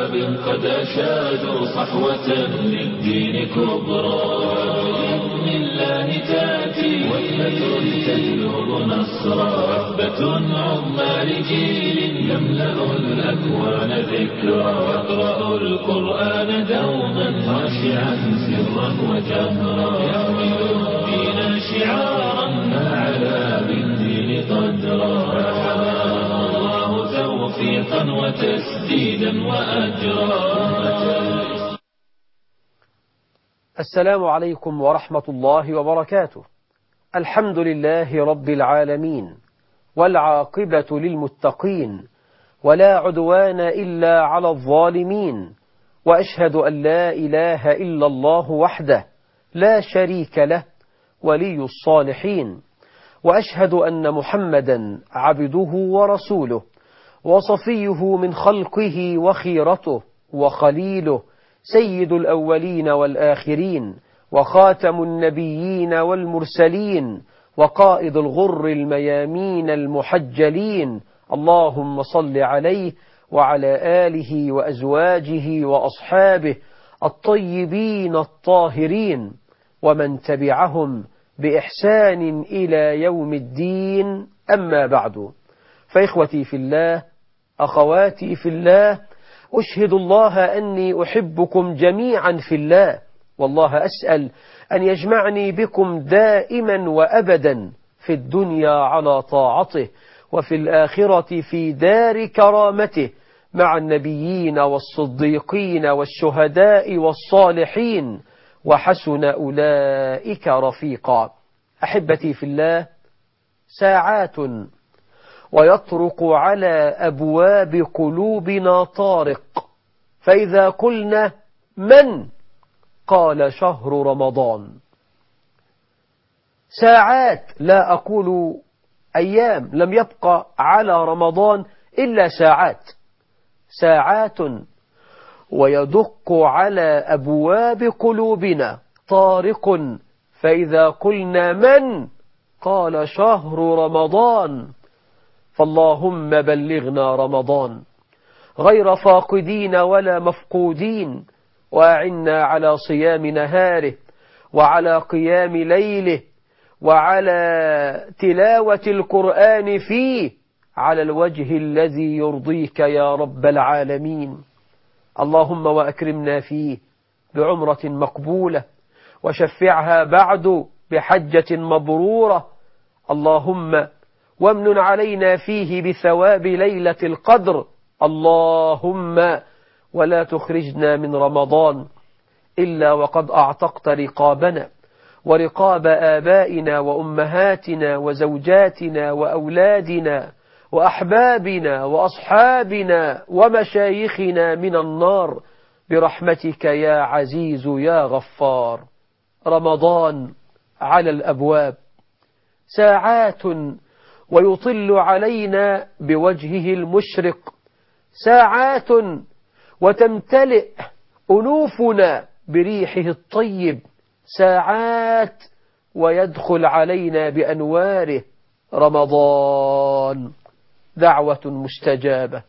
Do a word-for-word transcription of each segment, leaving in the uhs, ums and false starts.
شباب قد أشادوا صحوة للدين كبرى. بإذن الله تأتي وثبة تجلب نصرا، وثبة عظمى لجيل يملأ الأكوان ذكرا. يقرأ القرآن دوما خاشعا سرا وجهرا، يحمل الدين شعارا فعلى بالدين قدرا. فحماه الله توفيقا وتسديدا وأجرا. السلام عليكم ورحمة الله وبركاته. الحمد لله رب العالمين، والعاقبة للمتقين، ولا عدوان إلا على الظالمين، وأشهد أن لا إله إلا الله وحده لا شريك له ولي الصالحين، وأشهد أن محمدا عبده ورسوله وصفيه من خلقه وخيرته وخليله، سيد الأولين والآخرين، وخاتم النبيين والمرسلين، وقائد الغر الميامين المحجلين. اللهم صل عليه وعلى آله وأزواجه وأصحابه الطيبين الطاهرين، ومن تبعهم بإحسان إلى يوم الدين. أما بعد، فإخوتي في الله، أخواتي في الله، أشهد الله أني أحبكم جميعا في الله، والله أسأل أن يجمعني بكم دائما وأبدا في الدنيا على طاعته، وفي الآخرة في دار كرامته مع النبيين والصديقين والشهداء والصالحين، وحسن أولئك رفيقا. أحبتي في الله، ساعات ويطرق على أبواب قلوبنا طارق، فإذا قلنا من؟ قال شهر رمضان. ساعات، لا أقول أيام، لم يبقى على رمضان إلا ساعات، ساعات ويدق على أبواب قلوبنا طارق، فإذا قلنا من؟ قال شهر رمضان. فاللهم بلغنا رمضان غير فاقدين ولا مفقودين، وأعنا على صيام نهاره، وعلى قيام ليله، وعلى تلاوة القرآن فيه على الوجه الذي يرضيك يا رب العالمين. اللهم وأكرمنا فيه بعمرة مقبولة، وشفعها بعد بحجة مبرورة. اللهم وامنن علينا فيه بثواب ليلة القدر. اللهم ولا تخرجنا من رمضان إلا وقد أعتقت رقابنا ورقاب آبائنا وأمهاتنا وزوجاتنا وأولادنا وأحبابنا وأصحابنا ومشايخنا من النار برحمتك يا عزيز يا غفار. رمضان على الأبواب، ساعات ويطل علينا بوجهه المشرق، ساعات وتمتلئ أنوفنا بريحه الطيب، ساعات ويدخل علينا بأنواره. رمضان دعوة مستجابة،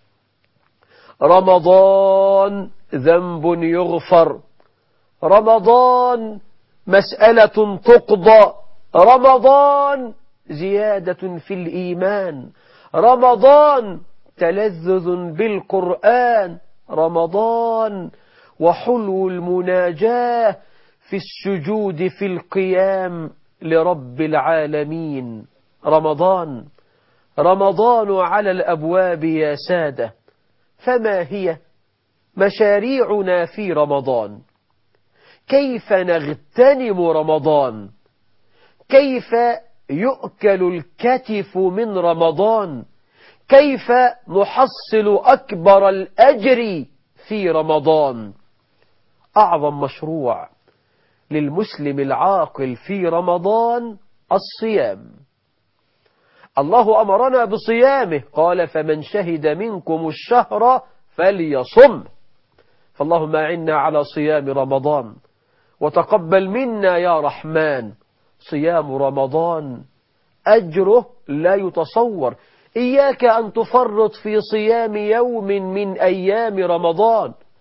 رمضان ذنب يغفر، رمضان مسألة تقضى، رمضان زيادة في الإيمان، رمضان تلذذ بالقرآن، رمضان وحلو المناجاة في السجود في القيام لرب العالمين. رمضان رمضان على الأبواب يا سادة. فما هي مشاريعنا في رمضان؟ كيف نغتنم رمضان؟ كيف يؤكل الكتف من رمضان؟ كيف نحصل أكبر الأجر في رمضان؟ أعظم مشروع للمسلم العاقل في رمضان الصيام. الله أمرنا بصيامه، قال فمن شهد منكم الشهر فليصم. فاللهم أعنا على صيام رمضان، وتقبل منا يا رحمن. صيام رمضان أجره لا يتصور. إياك أن تفرط في صيام يوم من أيام رمضان،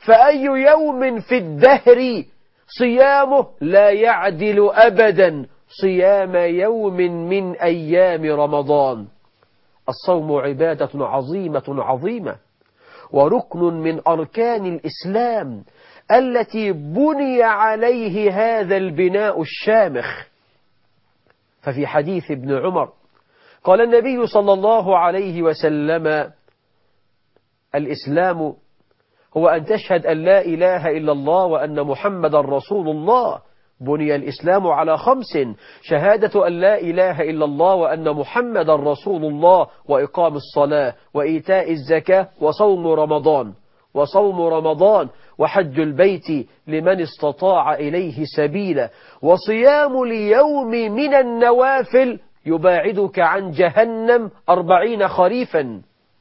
فأي يوم في الدهر صيامه لا يعدل أبدا صيام يوم من أيام رمضان. الصوم عبادة عظيمة عظيمة وركن من أركان الإسلام التي بني عليه هذا البناء الشامخ. ففي حديث ابن عمر قال النبي صلى الله عليه وسلم: الإسلام هو أن تشهد أن لا إله إلا الله وأن محمد رسول الله. بني الإسلام على خمس: شهادة أن لا إله إلا الله وأن محمد رسول الله، وإقام الصلاة، وإيتاء الزكاة، وصوم رمضان وصوم رمضان وحج البيت لمن استطاع إليه سبيلا، وصيام اليوم من النوافل يباعدك عن جهنم أربعين خريفا.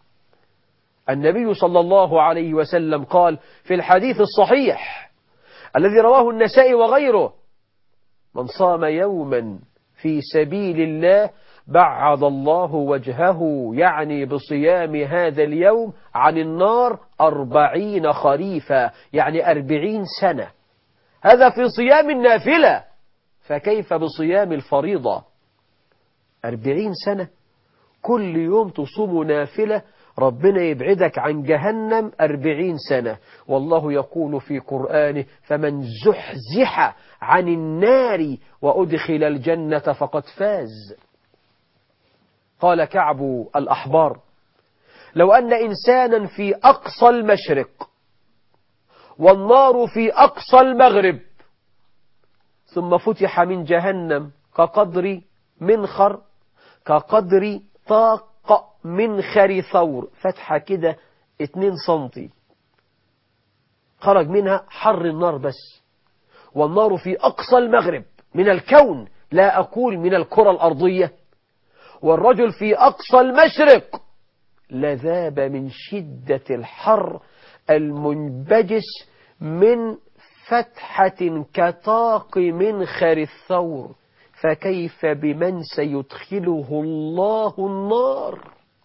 النبي صلى الله عليه وسلم قال في الحديث الصحيح الذي رواه النسائي وغيره: من صام يوما في سبيل الله بعد الله وجهه، يعني بصيام هذا اليوم، عن النار أربعين خريفا، يعني أربعين سنة. هذا في صيام النافلة، فكيف بصيام الفريضة؟ أربعين سنة كل يوم تصوم نافلة، ربنا يبعدك عن جهنم أربعين سنة. والله يقول في قرآنه: فمن زحزح عن النار وأدخل الجنة فقد فاز. قال كعب الأحبار: لو أن إنسانا في أقصى المشرق والنار في أقصى المغرب، ثم فتح من جهنم كقدر منخر كقدر طاق منخر ثور، فتحة كده اتنين سنتي، خرج منها حر النار بس، والنار في أقصى المغرب من الكون، لا أقول من الكرة الأرضية، والرجل في أقصى المشرق، لذاب من شدة الحر المنبجس من فتحة كطاق منخر الثور، فكيف بمن سيدخله الله النار؟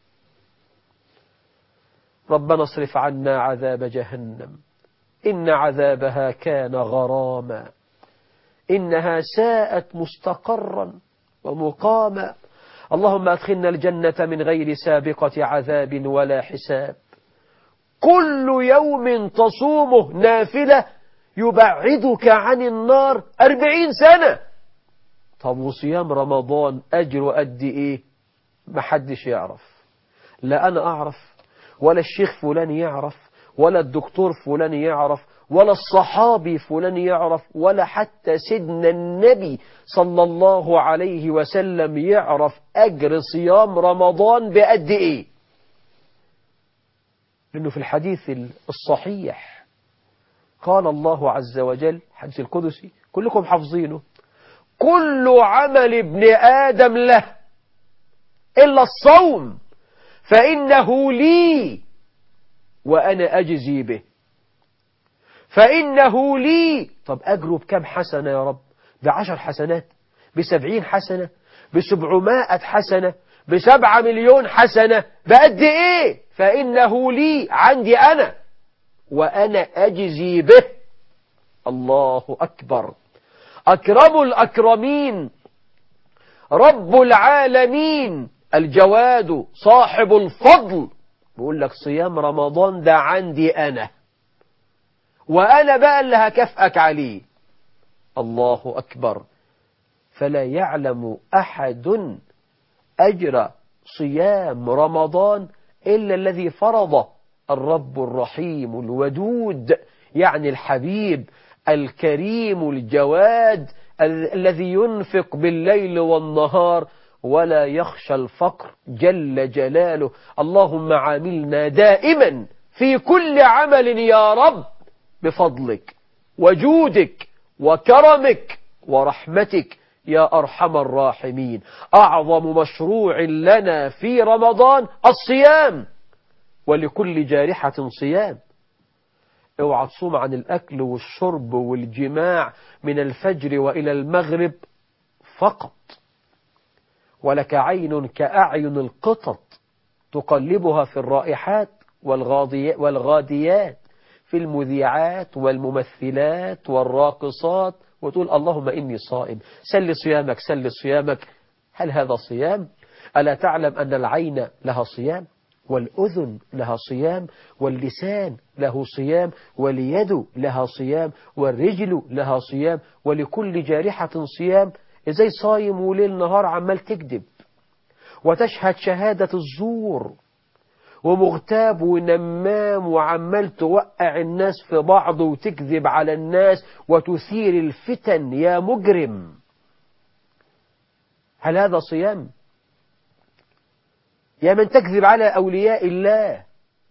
ربنا اصرف عنا عذاب جهنم إن عذابها كان غراما إنها ساءت مستقرا ومقاما. اللهم أدخلنا الجنة من غير سابقة عذاب ولا حساب. كل يوم تصومه نافلة يبعدك عن النار أربعين سنة. طب وصيام رمضان أجر قد إيه؟ محدش يعرف، لا أنا أعرف ولا الشيخ فلان يعرف ولا الدكتور فلان يعرف ولا الصحابي فلان يعرف ولا حتى سيدنا النبي صلى الله عليه وسلم يعرف أجر صيام رمضان بقد إيه. لأنه في الحديث الصحيح قال الله عز وجل، حديث القدسي كلكم حافظينه: كل عمل ابن آدم له إلا الصوم فإنه لي وأنا أجزي به. فإنه لي. طب أجره بكم حسنة يا رب؟ بعشر حسنات، بسبعين حسنة، بسبعمائة حسنة، بسبعة مليون حسنة، بقد إيه؟ فإنه لي، عندي أنا، وأنا أجزي به. الله أكبر. أكرم الأكرمين رب العالمين الجواد صاحب الفضل بيقول لك صيام رمضان ده عندي أنا، وأنا بقى اللي هكافئك عليه. الله أكبر. فلا يعلم أحد أجر صيام رمضان إلا الذي فرض الرب الرحيم الودود، يعني الحبيب الكريم الجواد الذي ينفق بالليل والنهار ولا يخشى الفقر جل جلاله. اللهم عاملنا دائما في كل عمل يا رب بفضلك وجودك وكرمك ورحمتك يا أرحم الراحمين. أعظم مشروع لنا في رمضان الصيام، ولكل جارحة صيام. اوعى تصوم عن الأكل والشرب والجماع من الفجر وإلى المغرب فقط. ولك عين كأعين القطط تقلبها في الرائحات والغاديات في المذيعات والممثلات والراقصات وتقول اللهم إني صائم، سل صيامك سل صيامك. هل هذا صيام؟ ألا تعلم أن العين لها صيام، والأذن لها صيام، واللسان له صيام، واليد لها صيام، والرجل لها صيام، ولكل جارحة صيام؟ إزاي صايم وليل نهار عمال تكذب وتشهد شهادة الزور ومغتاب ونمام وعمال توقع الناس في بعض وتكذب على الناس وتثير الفتن يا مجرم؟ هل هذا صيام؟ يا من تكذب على أولياء الله،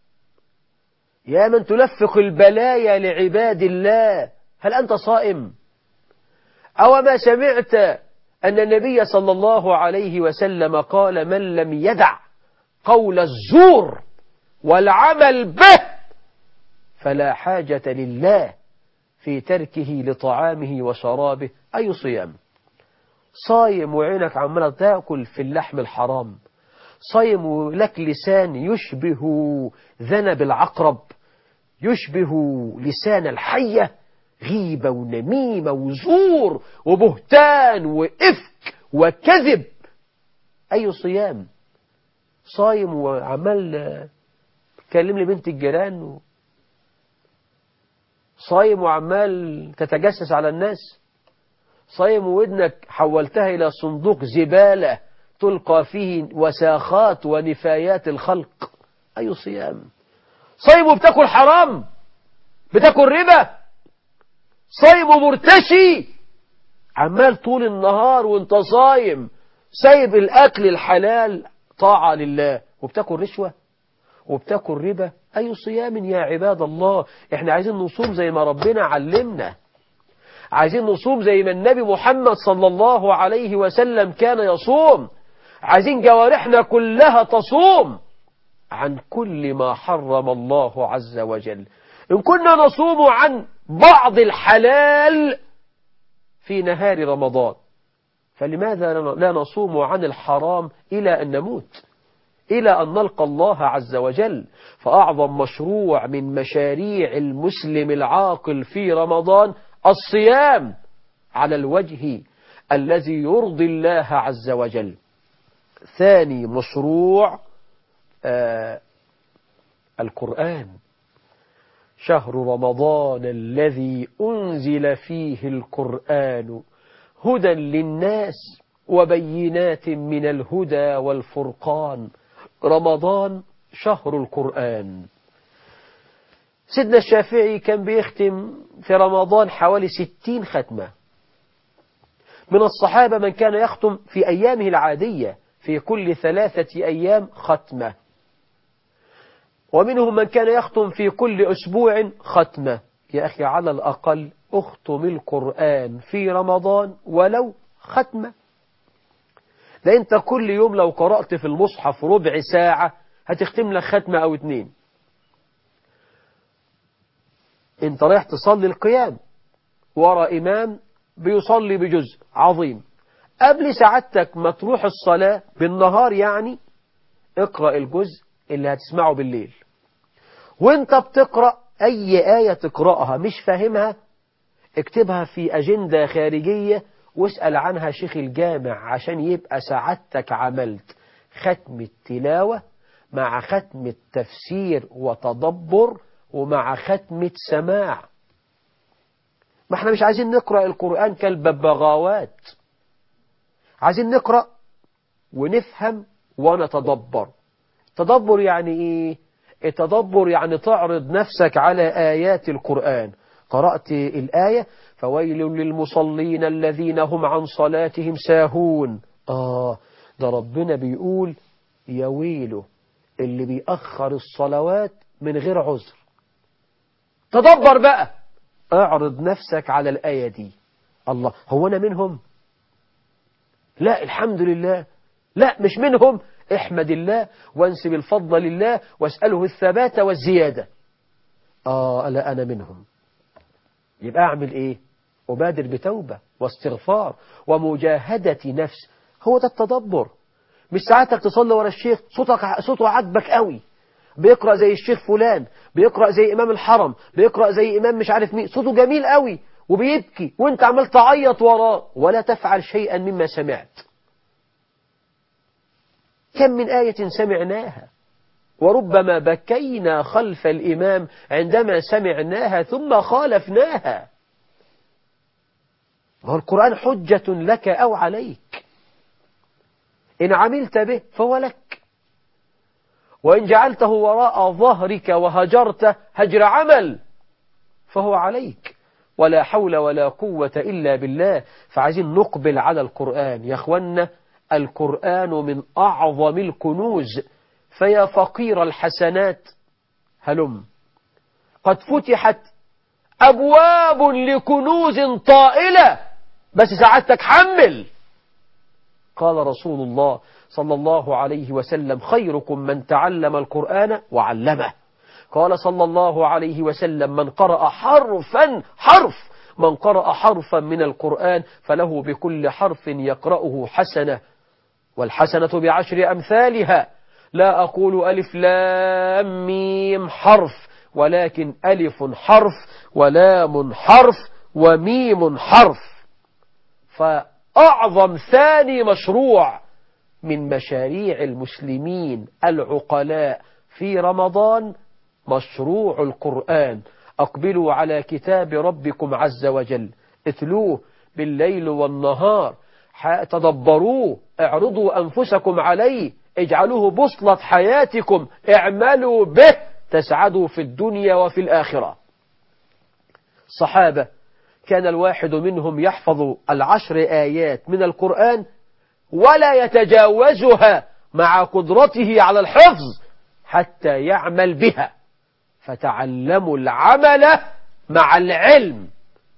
يا من تلفق البلايا لعباد الله، هل أنت صائم؟ أو ما سمعت أن النبي صلى الله عليه وسلم قال من لم يدع قول الزور والعمل به فلا حاجة لله في تركه لطعامه وشرابه؟ أي صيام؟ صايم وعينك عمالة تأكل في اللحم الحرام، صايم ولك لسان يشبه ذنب العقرب، يشبه لسان الحية، غيبة ونميمة وزور وبهتان وإفك وكذب. أي صيام؟ صايم وعمال تكلم لي بنت الجيران و... صايم وعمال تتجسس على الناس، صايم وودنك حولتها إلى صندوق زبالة تلقى فيه وساخات ونفايات الخلق. أي صيام؟ صايم وبتاكل حرام، بتاكل ربا، صايم ومرتشي، عمال طول النهار وانت صايم سايب الأكل الحلال طاعة لله وبتاكل رشوة وبتاكل ربا. أي صيام يا عباد الله؟ احنا عايزين نصوم زي ما ربنا علمنا، عايزين نصوم زي ما النبي محمد صلى الله عليه وسلم كان يصوم، عايزين جوارحنا كلها تصوم عن كل ما حرم الله عز وجل. إن كنا نصوم عن بعض الحلال في نهار رمضان، فلماذا لا نصوم عن الحرام إلى أن نموت، إلى أن نلقى الله عز وجل؟ فأعظم مشروع من مشاريع المسلم العاقل في رمضان الصيام على الوجه الذي يرضي الله عز وجل. ثاني مشروع آه القرآن. شهر رمضان الذي أنزل فيه القرآن هدى للناس وبينات من الهدى والفرقان. رمضان شهر القرآن. سيدنا الشافعي كان بيختم في رمضان حوالي ستين ختمة. من الصحابة من كان يختم في أيامه العادية في كل ثلاثة أيام ختمة، ومنهم من كان يختم في كل أسبوع ختمة. يا أخي على الأقل أختم القرآن في رمضان ولو ختمة. ده أنت كل يوم لو قرأت في المصحف ربع ساعة هتختم لك ختمة أو اتنين. أنت رايح تصلي القيام ورا إمام بيصلي بجزء عظيم، قبل ساعتك ما تروح الصلاة بالنهار يعني اقرأ الجزء اللي هتسمعه بالليل. وانت بتقرأ أي آية تقرأها مش فاهمها اكتبها في أجندة خارجية واسأل عنها شيخ الجامع عشان يبقى سعادتك عملت ختم التلاوة مع ختم التفسير وتدبر ومع ختمة سماع. ما احنا مش عايزين نقرأ القرآن كالببغاوات، عايزين نقرأ ونفهم ونتدبر. تدبر يعني ايه؟ التدبر يعني تعرض نفسك على آيات القرآن. قرأت الآية فويل للمصلين الذين هم عن صلاتهم ساهون. آه ده ربنا بيقول يا ويله اللي بيأخر الصلوات من غير عذر. تدبر بقى، اعرض نفسك على الآية دي. الله، هو أنا منهم؟ لا الحمد لله. لا مش منهم، احمد الله وانسب الفضل لله واسأله الثبات والزيادة. آه لا أنا منهم. يبقى أعمل إيه؟ أبادر بتوبة واستغفار ومجاهدة نفس. هو ده التدبر. مش ساعتك تصلي ورا الشيخ صوتك صوته عجبك قوي، بيقرأ زي الشيخ فلان، بيقرأ زي إمام الحرم، بيقرأ زي إمام مش عارف مين، صوته جميل قوي وبيبكي وانت عمال تعيط وراه ولا تفعل شيئا مما سمعت. كم من آية سمعناها وربما بكينا خلف الإمام عندما سمعناها ثم خالفناها. والقرآن حجة لك أو عليك، إن عملت به فهو لك، وإن جعلته وراء ظهرك وهجرت هجر عمل فهو عليك. ولا حول ولا قوة إلا بالله. فعايزين نقبل على القرآن يا أخوانا. القرآن من أعظم الكنوز، فيا فقير الحسنات هلم، قد فتحت أبواب لكنوز طائلة، بس سعادتك حمل. قال رسول الله صلى الله عليه وسلم: خيركم من تعلم القرآن وعلمه. قال صلى الله عليه وسلم: من قرأ حرفا حرف من قرأ حرفا من القرآن فله بكل حرف يقرأه حسنة، والحسنة بعشر أمثالها. لا أقول ألف لام ميم حرف، ولكن ألف حرف ولام حرف وميم حرف. فأعظم ثاني مشروع من مشاريع المسلمين العقلاء في رمضان مشروع القرآن. أقبلوا على كتاب ربكم عز وجل، اتلوه بالليل والنهار، تدبروه، اعرضوا أنفسكم عليه، اجعلوه بوصلة حياتكم، اعملوا به تسعدوا في الدنيا وفي الآخرة. الصحابة كان الواحد منهم يحفظ العشر آيات من القرآن ولا يتجاوزها مع قدرته على الحفظ حتى يعمل بها. فتعلموا العمل مع العلم.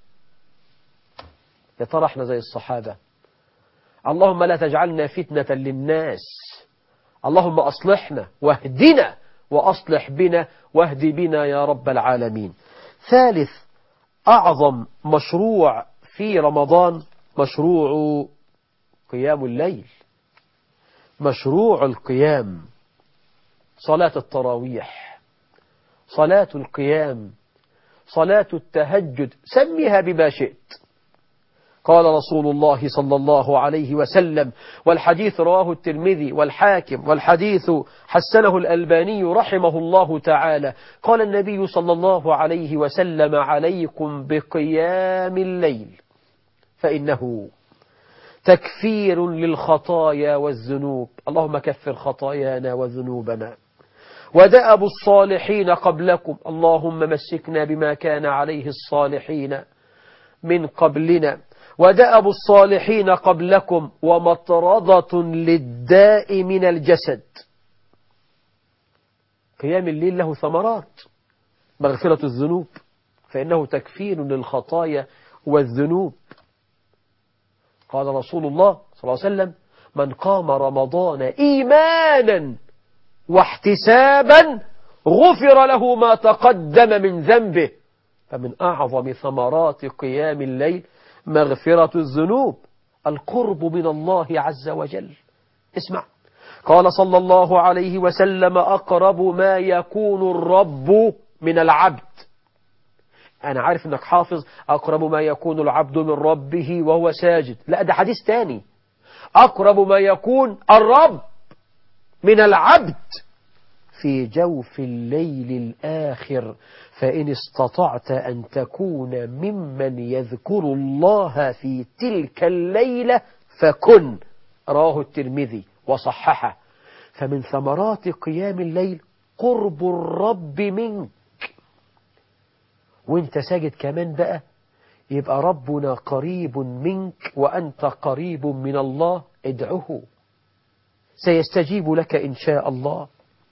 يا ترى احنا زي الصحابة؟ اللهم لا تجعلنا فتنة للناس، اللهم أصلحنا واهدنا وأصلح بنا واهد بنا يا رب العالمين. ثالث أعظم مشروع في رمضان مشروع قيام الليل، مشروع القيام، صلاة التراويح، صلاة القيام، صلاة التهجد، سميها بما شئت. قال رسول الله صلى الله عليه وسلم، والحديث رواه الترمذي والحاكم، والحديث حسنه الألباني رحمه الله تعالى، قال النبي صلى الله عليه وسلم: عليكم بقيام الليل فإنه تكفير للخطايا والذنوب. اللهم كفر خطايانا وذنوبنا. ودأب الصالحين قبلكم، اللهم مسكنا بما كان عليه الصالحين من قبلنا. ودأب الصالحين قبلكم ومطردة للداء من الجسد. قيام الليل له ثمرات: مغفرة الذنوب فإنه تكفير للخطايا والذنوب. قال رسول الله صلى الله عليه وسلم: من قام رمضان إيمانا واحتسابا غفر له ما تقدم من ذنبه. فمن أعظم ثمرات قيام الليل مغفرة الذنوب، القرب من الله عز وجل. اسمع، قال صلى الله عليه وسلم: أقرب ما يكون الرب من العبد. أنا عارف أنك حافظ أقرب ما يكون العبد من ربه وهو ساجد، لا ده حديث تاني. أقرب ما يكون الرب من العبد في جوف الليل الآخر، فإن استطعت أن تكون ممن يذكر الله في تلك الليلة فكن. رواه الترمذي وصححه. فمن ثمرات قيام الليل قرب الرب منك، وانت ساجد كمان بقى يبقى ربنا قريب منك وأنت قريب من الله. ادعه سيستجيب لك إن شاء الله،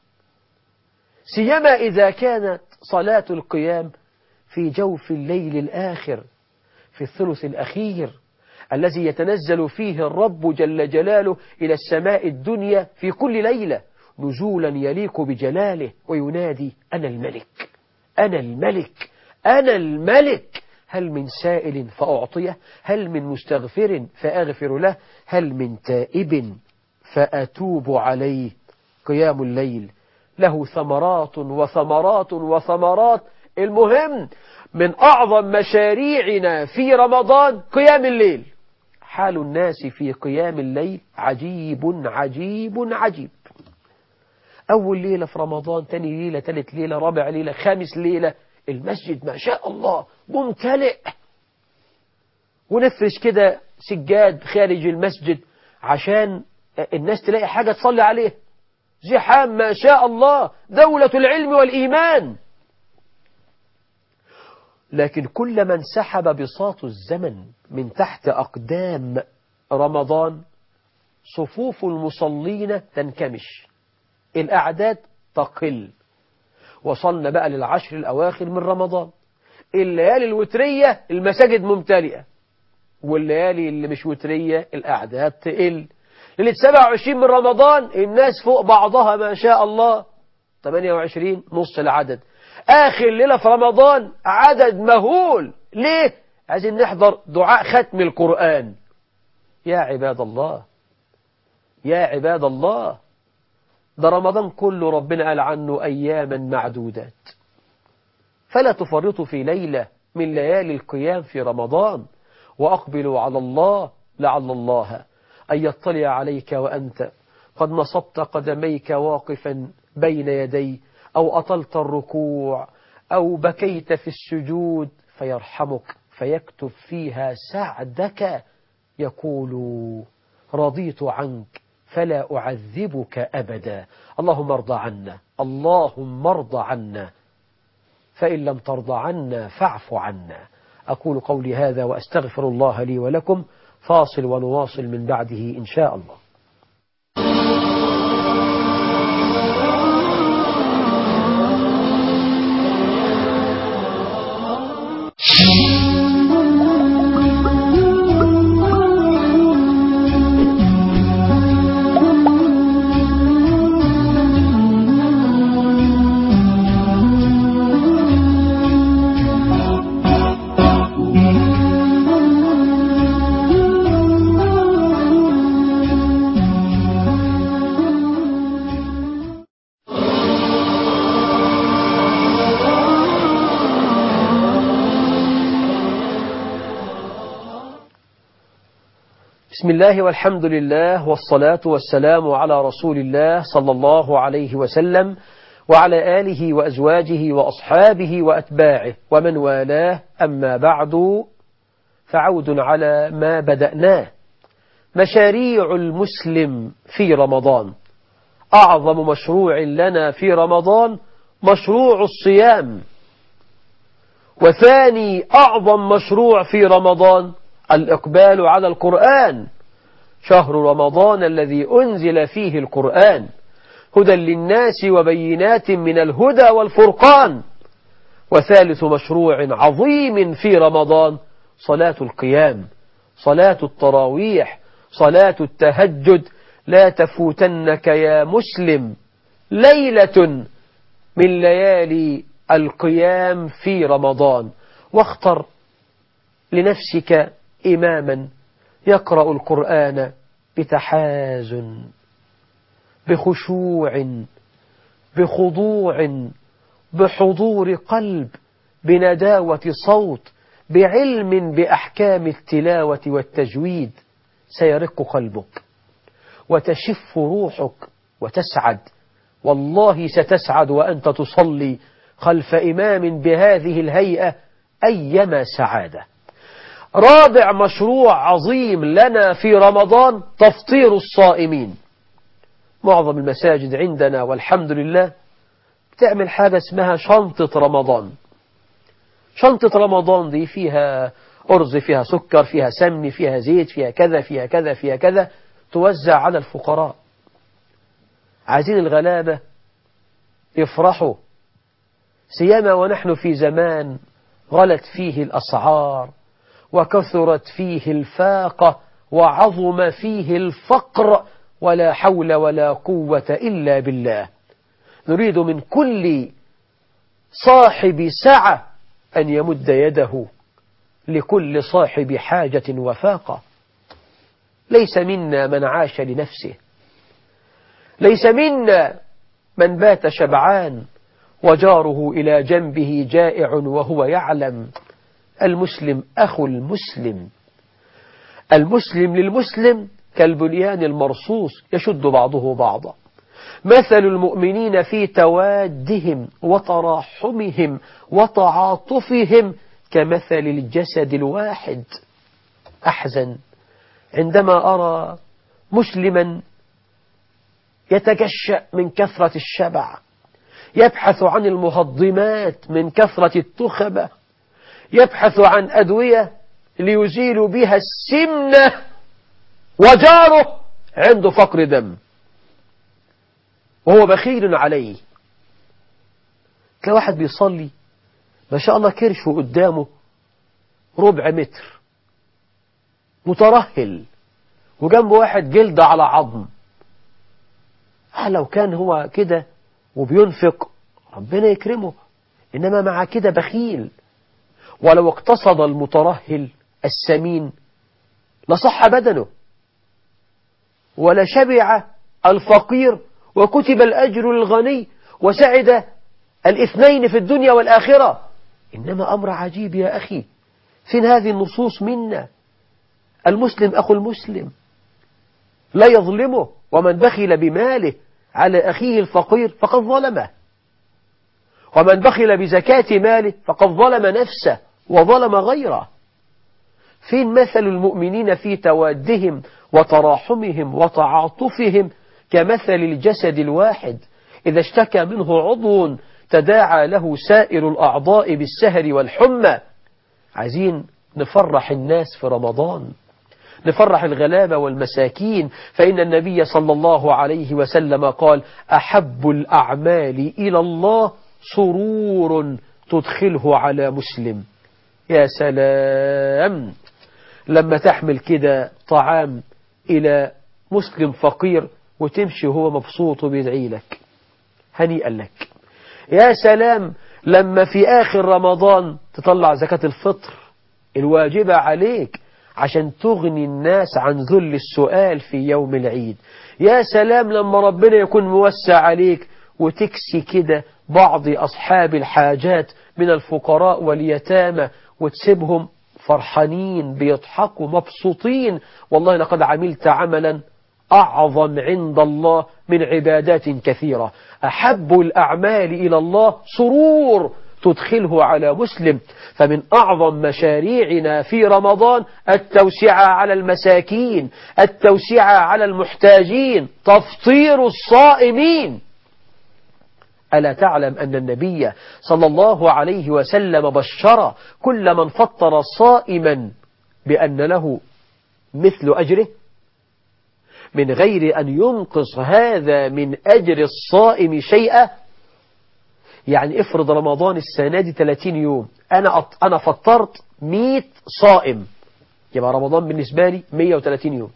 سيما إذا كانت صلاة القيام في جوف الليل الآخر، في الثلث الأخير الذي يتنزل فيه الرب جل جلاله إلى السماء الدنيا في كل ليلة نزولا يليق بجلاله وينادي: أنا الملك، أنا الملك، أنا الملك، هل من سائل فأعطيه، هل من مستغفر فأغفر له، هل من تائب فأتوب عليه. قيام الليل له ثمرات وثمرات وثمرات. المهم من أعظم مشاريعنا في رمضان قيام الليل. حال الناس في قيام الليل عجيب عجيب عجيب. أول ليلة في رمضان، تاني ليلة، تالت ليلة، رابع ليلة، خامس ليلة، المسجد ما شاء الله ممتلئ، ونفرش كده سجاد خارج المسجد عشان الناس تلاقي حاجة تصلي عليه. زحام ما شاء الله، دولة العلم والإيمان. لكن كلما انسحب بساط الزمن من تحت أقدام رمضان صفوف المصلين تنكمش، الأعداد تقل. وصلنا بقى للعشر الأواخر من رمضان، الليالي الوترية المساجد ممتلئة، والليالي اللي مش وترية الأعداد تقل. ليلة سبعة وعشرين من رمضان الناس فوق بعضها ما شاء الله، ثمانية وعشرين نص العدد. آخر ليلة في رمضان عدد مهول. ليه؟ عايزين نحضر دعاء ختم القرآن. يا عباد الله، يا عباد الله، ده رمضان كله ربنا قال عنه أياما معدودات. فلا تفرطوا في ليلة من ليالي القيام في رمضان، وأقبلوا على الله لعل الله أن يطلع عليك وأنت قد نصبت قدميك واقفا بين يدي، أو أطلت الركوع، أو بكيت في السجود، فيرحمك فيكتب فيها سعدك، يقول رضيت عنك فلا أعذبك أبدا. اللهم ارضى عنا، اللهم ارضى عنا، فإن لم ترضى عنا فاعف عنا. أقول قولي هذا وأستغفر الله لي ولكم. فاصل ونواصل من بعده إن شاء الله. بسم الله والحمد لله والصلاة والسلام على رسول الله صلى الله عليه وسلم وعلى آله وأزواجه وأصحابه وأتباعه ومن والاه. أما بعد، فعود على ما بدأناه. مشاريع المسلم في رمضان. أعظم مشروع لنا في رمضان مشروع الصيام. وثاني أعظم مشروع في رمضان الإقبال على القرآن. شهر رمضان الذي أنزل فيه القرآن هدى للناس وبينات من الهدى والفرقان. وثالث مشروع عظيم في رمضان صلاة القيام، صلاة التراويح، صلاة التهجد. لا تفوتنك يا مسلم ليلة من ليالي القيام في رمضان. واختر لنفسك إماما يقرأ القرآن بتحازن، بخشوع، بخضوع، بحضور قلب، بنداوة صوت، بعلم بأحكام التلاوة والتجويد. سيرق قلبك وتشف روحك وتسعد. والله ستسعد وأنت تصلي خلف إمام بهذه الهيئة أيما سعادة. رابع مشروع عظيم لنا في رمضان تفطير الصائمين. معظم المساجد عندنا والحمد لله بتعمل حاجة اسمها شنطة رمضان. شنطة رمضان دي فيها أرز، فيها سكر، فيها سمن، فيها زيت، فيها كذا فيها كذا فيها كذا، توزع على الفقراء. عايزين الغلابة يفرحوا، سيما ونحن في زمان غلت فيه الأسعار وكثرت فيه الفاقة وعظم فيه الفقر، ولا حول ولا قوة إلا بالله. نريد من كل صاحب سعة أن يمد يده لكل صاحب حاجة وفاقة. ليس منا من عاش لنفسه، ليس منا من بات شبعان وجاره إلى جنبه جائع وهو يعلم. المسلم أخو المسلم، المسلم للمسلم كالبنيان المرصوص يشد بعضه بعضا. مثل المؤمنين في توادهم وتراحمهم وتعاطفهم كمثل الجسد الواحد. أحزن عندما أرى مسلما يتجشأ من كثرة الشبع، يبحث عن المهضمات من كثرة التخبة، يبحث عن أدوية ليزيل بها السمنة، وجاره عنده فقر دم وهو بخيل عليه. تلاقي واحد بيصلي ما شاء الله كرشه قدامه ربع متر مترهل، وجنبه واحد جلد على عظم. آه لو كان هو كده وبينفق ربنا يكرمه، إنما مع كده بخيل. ولو اقتصد المترهل السمين لصح بدنه، ولا شبع الفقير وكتب الأجر للغني وسعد الاثنين في الدنيا والآخرة. إنما أمر عجيب يا أخي، فين هذه النصوص منا؟ المسلم أخو المسلم لا يظلمه، ومن بخل بماله على أخيه الفقير فقد ظلمه، ومن بخل بزكاة ماله فقد ظلم نفسه وظلم غيره. فين مثل المؤمنين في توادهم وتراحمهم وتعاطفهم كمثل الجسد الواحد إذا اشتكى منه عضو تداعى له سائر الأعضاء بالسهر والحمى. عايزين نفرح الناس في رمضان، نفرح الغلابة والمساكين، فإن النبي صلى الله عليه وسلم قال: أحب الأعمال إلى الله سرور تدخله على مسلم. يا سلام لما تحمل كده طعام إلى مسلم فقير وتمشي هو مبسوط وبيدعي لك، هنيئا لك. يا سلام لما في آخر رمضان تطلع زكاة الفطر الواجبة عليك عشان تغني الناس عن ذل السؤال في يوم العيد. يا سلام لما ربنا يكون موسع عليك وتكسي كده بعض أصحاب الحاجات من الفقراء واليتامى وتسيبهم فرحانين بيضحكوا مبسوطين. والله لقد عملت عملا أعظم عند الله من عبادات كثيرة. أحب الأعمال إلى الله سرور تدخله على مسلم. فمن أعظم مشاريعنا في رمضان التوسعة على المساكين، التوسعة على المحتاجين، تفطير الصائمين. ألا تعلم أن النبي صلى الله عليه وسلم بشر كل من فطر صائما بأن له مثل أجره من غير أن ينقص هذا من أجر الصائم شيئا؟ يعني افرض رمضان السنة دي ثلاثين يوم، أنا أنا فطرت مئة صائم، يبقى رمضان بالنسبة لي مئة وثلاثين يوم.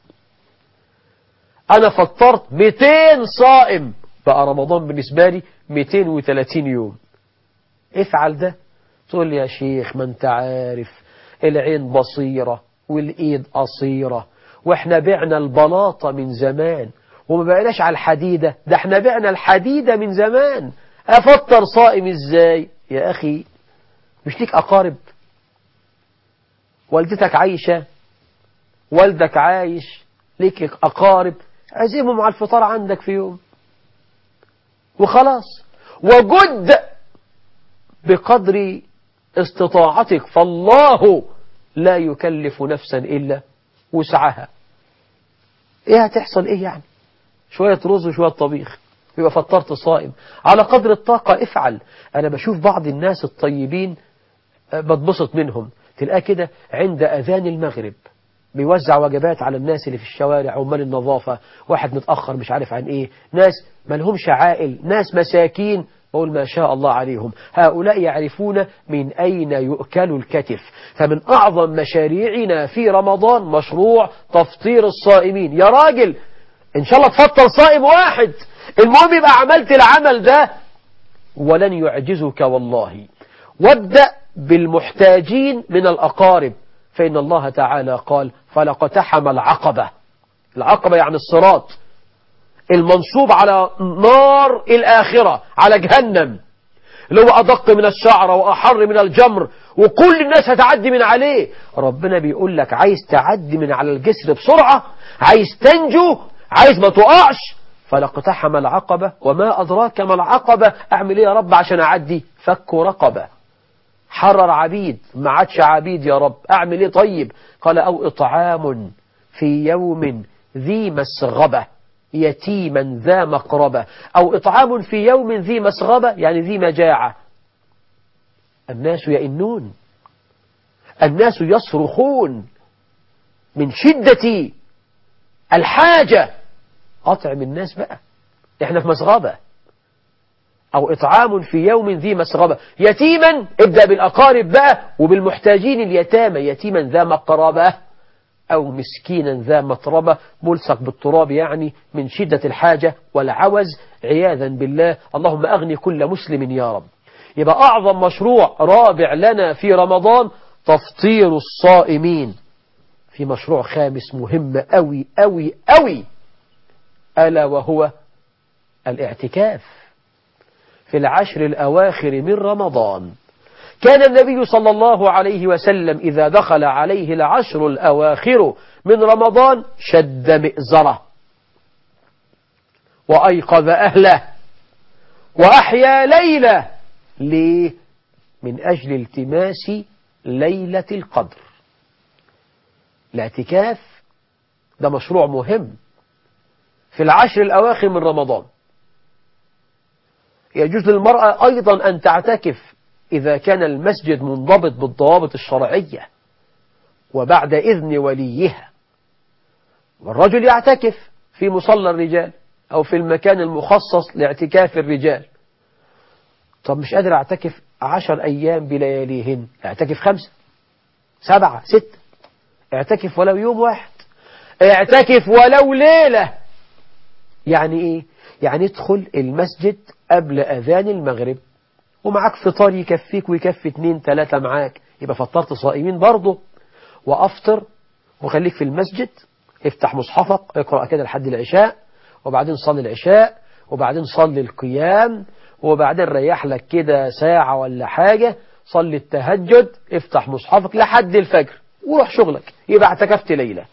أنا فطرت مئتين صائم، بقى رمضان بالنسبة لي مئتين وثلاثين يوم. افعل ده. تقول لي يا شيخ ما انت عارف العين بصيرة والإيد قصيرة، واحنا بعنا البلاطة من زمان وما بقيناش على الحديدة، ده احنا بعنا الحديدة من زمان. أفطر صائم ازاي يا أخي؟ مش ليك أقارب؟ والدتك عايشة، والدك عايش، ليك أقارب، عزيمهم على الفطار عندك في يوم وخلاص. وجد بقدر استطاعتك، فالله لا يكلف نفسا إلا وسعها. ايه هتحصل ايه يعني؟ شوية رز وشوية طبيخ يبقى فطرت صائم. على قدر الطاقة افعل. أنا بشوف بعض الناس الطيبين بتبسط منهم، تلقاه كده عند أذان المغرب بيوزع وجبات على الناس اللي في الشوارع، عمال النظافة، واحد متأخر مش عارف عن ايه، ناس ما لهمش عائل، ناس مساكين، بقول ما شاء الله عليهم. هؤلاء يعرفون من أين يؤكل الكتف. فمن أعظم مشاريعنا في رمضان مشروع تفطير الصائمين. يا راجل إن شاء الله تفطر صائم واحد، المهم يبقى عملت العمل ده ولن يعجزك والله. وابدأ بالمحتاجين من الأقارب، فإن الله تعالى قال: فلقتحم العقبة. العقبة يعني الصراط. المنصوب على نار الآخرة، على جهنم، اللي هو أدق من الشعرة وأحر من الجمر، وكل الناس هتعدي من عليه. ربنا بيقول لك عايز تعدي من على الجسر بسرعة، عايز تنجو، عايز ما تقعش، فلاقتحم العقبة وما أدراك ما العقبة. أعمل إيه يا رب عشان أعدي؟ فك رقبة، حرر عبيد، ما عادش عبيد يا رب، أعمل إيه طيب؟ قال أو إطعام في يوم ذي مسغبة يتيما ذا مقربة، أو إطعام في يوم ذي مسغبة يعني ذي مجاعة. الناس يئنون، الناس يصرخون من شدة الحاجة. أطعم الناس بقى، إحنا في مسغبة. أو إطعام في يوم ذي مسغبة يتيما، ابدأ بالأقارب بقى وبالمحتاجين اليتامى، يتيما ذا مقربة أو مسكينا ذا متربة، ملصق بالتراب يعني من شدة الحاجة والعوز عياذا بالله. اللهم أغني كل مسلم يا رب. يبقى أعظم مشروع رابع لنا في رمضان تفطير الصائمين. في مشروع خامس مهم أوي أوي أوي، ألا وهو الاعتكاف في العشر الأواخر من رمضان. كان النبي صلى الله عليه وسلم إذا دخل عليه العشر الأواخر من رمضان شد مئزره وأيقظ أهله وأحيا ليلة. ليه؟ من أجل التماس ليلة القدر. الاعتكاف ده مشروع مهم في العشر الأواخر من رمضان. يجوز للمرأة أيضا أن تعتكف إذا كان المسجد منضبط بالضوابط الشرعية وبعد إذن وليها. والرجل يعتكف في مصلى الرجال أو في المكان المخصص لاعتكاف الرجال. طب مش قادر أعتكف عشر أيام بلياليهن، اعتكف خمسة سبعة ستة، اعتكف ولو يوم واحد، اعتكف ولو ليلة. يعني إيه؟ يعني ادخل المسجد قبل أذان المغرب ومعك فطار يكفيك ويكفي اتنين تلاتة معاك، يبقى فطرت صائمين برضه. وأفطر وخليك في المسجد، افتح مصحفك اقرأ كده لحد العشاء، وبعدين صلي العشاء، وبعدين صلي القيام، وبعدين ريح لك كده ساعة ولا حاجة، صلي التهجد، افتح مصحفك لحد الفجر وروح شغلك، يبقى اعتكفت ليلة.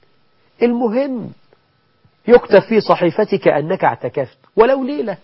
المهم يكتب في صحيفتك أنك اعتكفت ولو ليلة.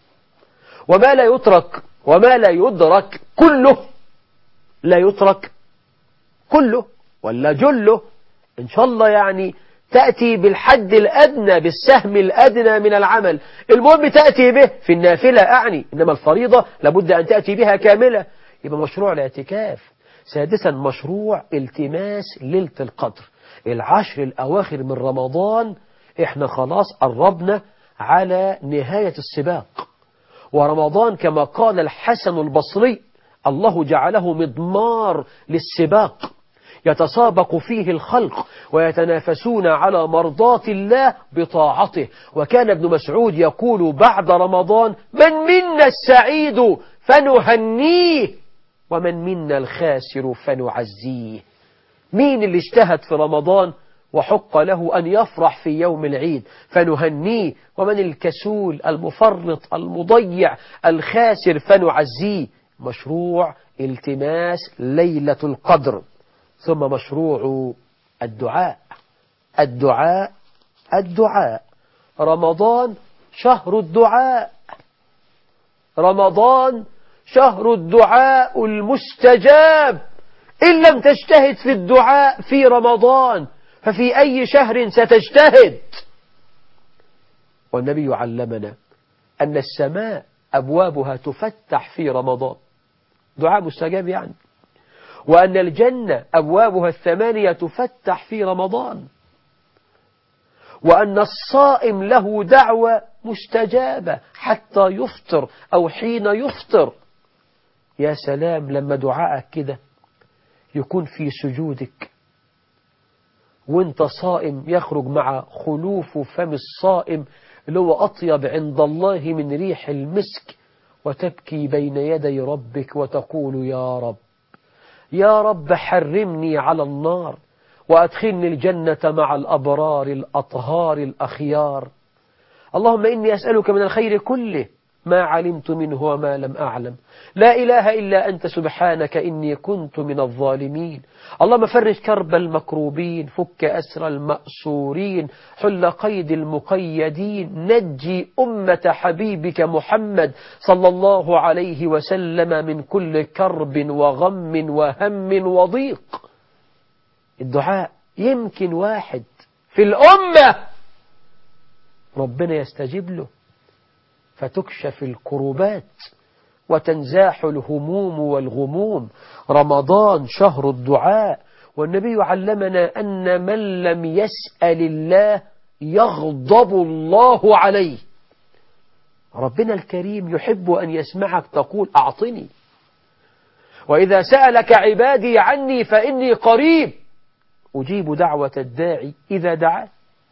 وما لا يترك وما لا يدرك كله لا يترك كله ولا جله. إن شاء الله يعني تأتي بالحد الأدنى، بالسهم الأدنى من العمل، المهم تأتي به في النافلة أعني، إنما الفريضة لابد أن تأتي بها كاملة. يبقى مشروع الاعتكاف. سادسا مشروع التماس ليلة القدر. العشر الأواخر من رمضان إحنا خلاص قربنا على نهاية السباق، ورمضان كما قال الحسن البصري الله جعله مضمار للسباق يتسابق فيه الخلق ويتنافسون على مرضاة الله بطاعته. وكان ابن مسعود يقول بعد رمضان من منا السعيد فنهنيه ومن منا الخاسر فنعزيه. مين اللي اجتهد في رمضان وحق له أن يفرح في يوم العيد فنهنيه، ومن الكسول المفرط المضيع الخاسر فنعزيه. مشروع التماس ليلة القدر. ثم مشروع الدعاء الدعاء الدعاء. رمضان شهر الدعاء، رمضان شهر الدعاء المستجاب. إن لم تجتهد في الدعاء في رمضان ففي أي شهر ستجتهد؟ والنبي علمنا أن السماء أبوابها تفتح في رمضان، دعاء مستجاب يعني. وأن الجنة أبوابها الثمانية تفتح في رمضان. وأن الصائم له دعوة مستجابة حتى يفطر أو حين يفطر. يا سلام لما دعائك كده يكون في سجودك وانت صائم، يخرج مع خلوف فم الصائم اللي هو أطيب عند الله من ريح المسك، وتبكي بين يدي ربك وتقول يا رب يا رب حرمني على النار وأدخلني الجنة مع الأبرار الأطهار الأخيار. اللهم إني أسألك من الخير كله ما علمت منه وما لم أعلم، لا إله إلا أنت سبحانك إني كنت من الظالمين. اللهم فرج كرب المكروبين، فك أسر المأسورين، حل قيد المقيدين، نجي أمة حبيبك محمد صلى الله عليه وسلم من كل كرب وغم وهم وضيق. الدعاء يمكن واحد في الأمة ربنا يستجيب له فتكشف الكروبات وتنزاح الهموم والغموم. رمضان شهر الدعاء، والنبي علمنا أن من لم يسأل الله يغضب الله عليه. ربنا الكريم يحب أن يسمعك تقول أعطني، وإذا سألك عبادي عني فإني قريب أجيب دعوة الداعي إذا دعاه.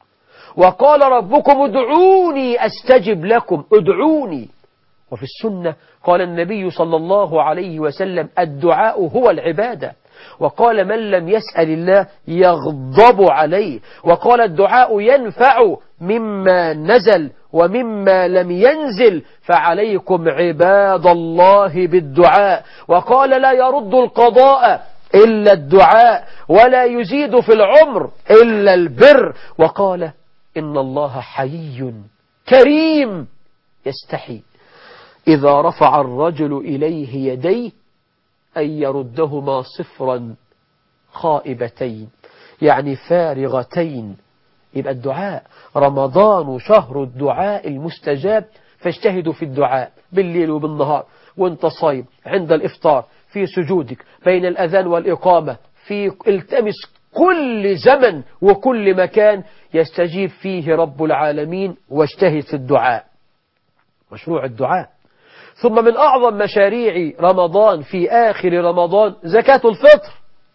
وقال ربكم ادعوني أستجب لكم، ادعوني. وفي السنة قال النبي صلى الله عليه وسلم الدعاء هو العبادة. وقال من لم يسأل الله يغضب عليه. وقال الدعاء ينفع مما نزل ومما لم ينزل، فعليكم عباد الله بالدعاء. وقال لا يرد القضاء إلا الدعاء، ولا يزيد في العمر إلا البر. وقال إن الله حيي كريم يستحي إذا رفع الرجل إليه يديه أن يردهما صفرا خائبتين، يعني فارغتين. يبقى الدعاء رمضان شهر الدعاء المستجاب، فاجتهدوا في الدعاء بالليل وبالنهار، وانت صايم، عند الإفطار، في سجودك، بين الأذان والإقامة، في التمس كل زمن وكل مكان يستجيب فيه رب العالمين، واجتهد في الدعاء. مشروع الدعاء. ثم من أعظم مشاريع رمضان في آخر رمضان زكاة الفطر.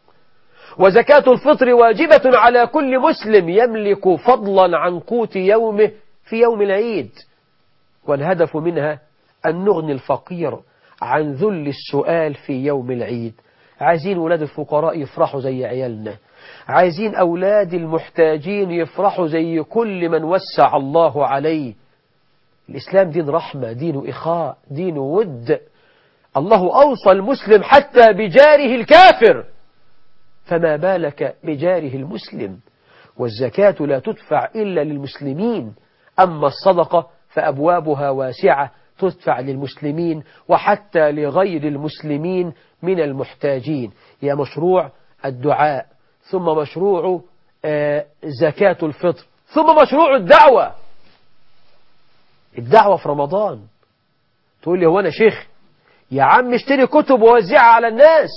وزكاة الفطر واجبة على كل مسلم يملك فضلا عن قوت يومه في يوم العيد، والهدف منها أن نغني الفقير عن ذل السؤال في يوم العيد. عايزين أولاد الفقراء يفرحوا زي عيالنا، عايزين أولاد المحتاجين يفرحوا زي كل من وسع الله عليه. الإسلام دين رحمة، دين إخاء، دين ود. الله أوصى المسلم حتى بجاره الكافر، فما بالك بجاره المسلم. والزكاة لا تدفع إلا للمسلمين، أما الصدقة فأبوابها واسعة تدفع للمسلمين وحتى لغير المسلمين من المحتاجين. يا مشروع الدعاء، ثم مشروع آه زكاة الفطر، ثم مشروع الدعوة. الدعوة في رمضان. تقول لي هو أنا شيخ؟ يا عم اشتري كتب ووزعها على الناس،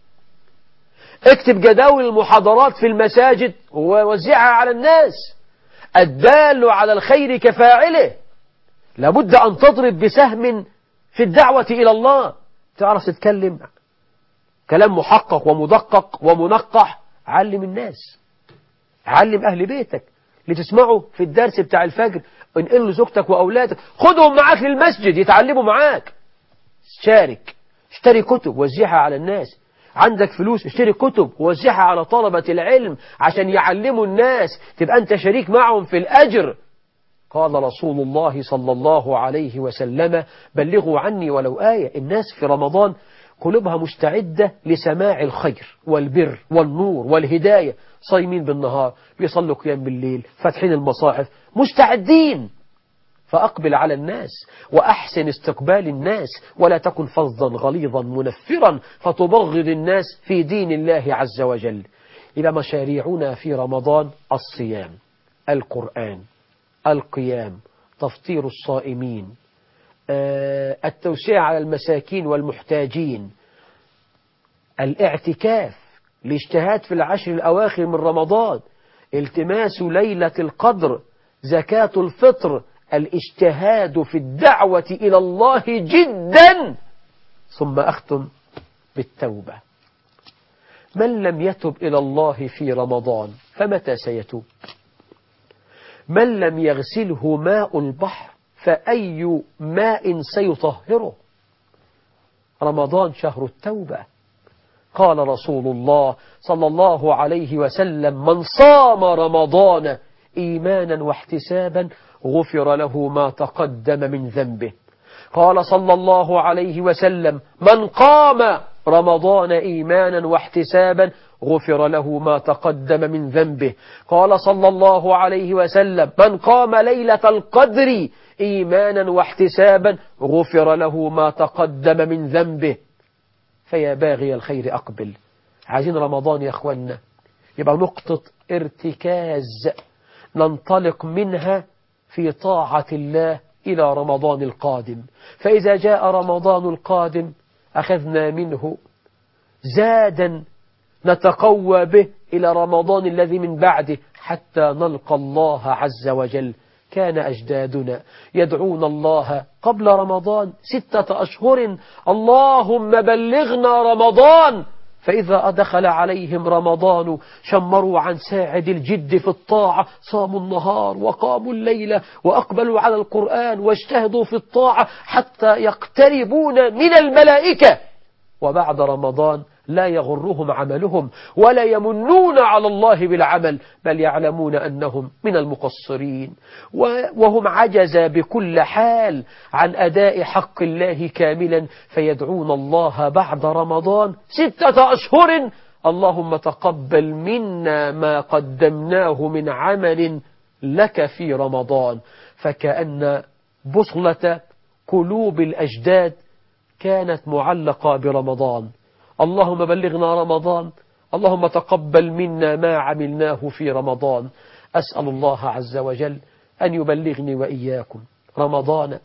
اكتب جداول المحاضرات في المساجد ووزعها على الناس. الدال على الخير كفاعله. لابد أن تضرب بسهم في الدعوة إلى الله. تعرف تتكلم كلام محقق ومدقق ومنقح، علم الناس، علم أهل بيتك لتسمعوا في الدرس بتاع الفجر، انقل له زوجتك وأولادك، خدهم معاك للمسجد يتعلموا معاك. شارك، اشتري كتب وزعها على الناس. عندك فلوس اشتري كتب ووزعها على طلبة العلم عشان يعلموا الناس، تبقى أنت شريك معهم في الأجر. قال رسول الله صلى الله عليه وسلم بلغوا عني ولو آية. الناس في رمضان قلوبها مستعدة لسماع الخير والبر والنور والهداية، صايمين بالنهار، بيصلوا قيام بالليل، فاتحين المصاحف، مستعدين. فأقبل على الناس وأحسن استقبال الناس، ولا تكن فظا غليظا منفرا فتبغض الناس في دين الله عز وجل. إلى مشاريعنا في رمضان الصيام، القرآن، القيام، تفطير الصائمين، التوسيع على المساكين والمحتاجين، الاعتكاف، الاجتهاد في العشر الأواخر من رمضان، التماس ليلة القدر، زكاة الفطر، الاجتهاد في الدعوة إلى الله جدا. ثم أختم بالتوبة. من لم يتب إلى الله في رمضان فمتى سيتوب؟ من لم يغسله ماء البحر فأي ماء سيطهره؟ رمضان شهر التوبة. قال رسول الله صلى الله عليه وسلم من صام رمضان إيمانا واحتسابا غفر له ما تقدم من ذنبه. قال صلى الله عليه وسلم: من قام رمضان إيمانا واحتسابا غفر له ما تقدم من ذنبه. قال صلى الله عليه وسلم: من قام ليلة القدر إيمانا واحتسابا غفر له ما تقدم من ذنبه. فيا باغي الخير أقبل. عايزين رمضان يا أخوانا يبقى نقطة ارتكاز ننطلق منها في طاعة الله إلى رمضان القادم. فإذا جاء رمضان القادم أخذنا منه زادا نتقوى به إلى رمضان الذي من بعده حتى نلقى الله عز وجل. كان أجدادنا يدعون الله قبل رمضان ستة أشهر: اللهم بلغنا رمضان. فإذا دخل عليهم رمضان شمروا عن ساعد الجد في الطاعة، صاموا النهار وقاموا الليل وأقبلوا على القرآن واجتهدوا في الطاعة حتى يقتربون من الملائكة. وبعد رمضان لا يغرهم عملهم ولا يمنون على الله بالعمل، بل يعلمون أنهم من المقصرين وهم عجز بكل حال عن أداء حق الله كاملا، فيدعون الله بعد رمضان ستة أشهر: اللهم تقبل منا ما قدمناه من عمل لك في رمضان. فكأن بصلة قلوب الأجداد كانت معلقة برمضان. اللهم بلغنا رمضان، اللهم تقبل منا ما عملناه في رمضان. أسأل الله عز وجل أن يبلغني وإياكم رمضان.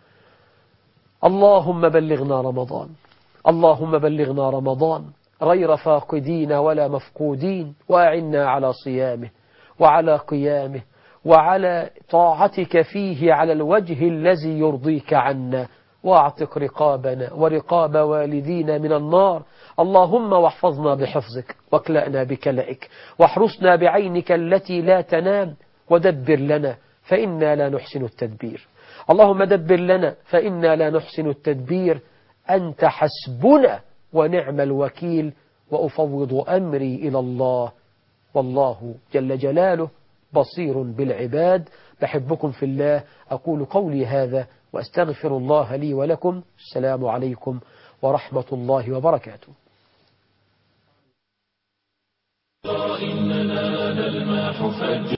اللهم بلغنا رمضان، اللهم بلغنا رمضان غير فاقدين ولا مفقودين، وأعنا على صيامه وعلى قيامه وعلى طاعتك فيه على الوجه الذي يرضيك عنا، واعتق رقابنا ورقاب والدينا من النار. اللهم واحفظنا بحفظك واكلأنا بكلئك واحرسنا بعينك التي لا تنام، ودبر لنا فإنا لا نحسن التدبير. اللهم دبر لنا فإنا لا نحسن التدبير، أنت حسبنا ونعم الوكيل، وأفوض أمري إلى الله والله جل جلاله بصير بالعباد. بحبكم في الله. أقول قولي هذا وأستغفر الله لي ولكم. السلام عليكم ورحمة الله وبركاته. إننا نلمح فجر